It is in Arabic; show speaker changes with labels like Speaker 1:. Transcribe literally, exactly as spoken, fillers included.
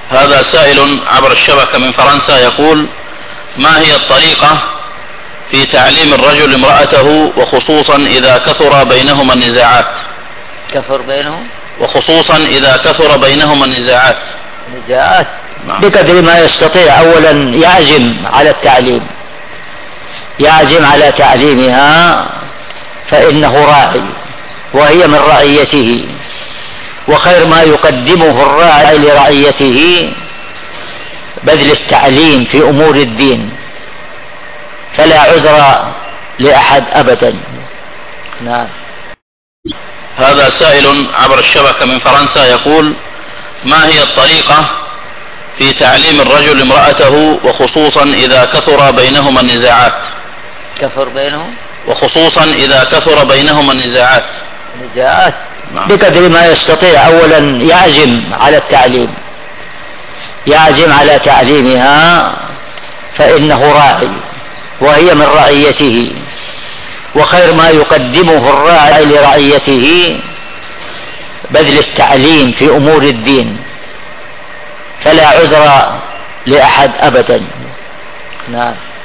Speaker 1: هذا سائل عبر الشبكة من فرنسا يقول: ما هي الطريقة في تعليم الرجل امرأته وخصوصا إذا كثر بينهما النزاعات؟
Speaker 2: كثر بينهم
Speaker 1: وخصوصا إذا كثر بينهما النزاعات.
Speaker 2: نزاعات بقدر ما يستطيع. أولا يعزم على التعليم، يعزم على تعليمها، فإنه راعي وهي من رعيته، وخير ما يقدمه الراعي لرعيته بذل التعليم في أمور الدين، فلا عذر لأحد أبدا. نعم.
Speaker 1: هذا سائل عبر الشبكة من فرنسا يقول: ما هي الطريقة في تعليم الرجل امرأته وخصوصا إذا كثر بينهما النزاعات؟
Speaker 2: كثر بينهم
Speaker 1: وخصوصا إذا كثر بينهما النزاعات.
Speaker 2: نزاعات بقدر ما يستطيع. أولا يعزم على التعليم، يعزم على تعليمها، فإنه راعي وهي من رعيته، وخير ما يقدمه الراعي لرعيته بذل التعليم في أمور الدين، فلا عذر لأحد أبدا. نعم.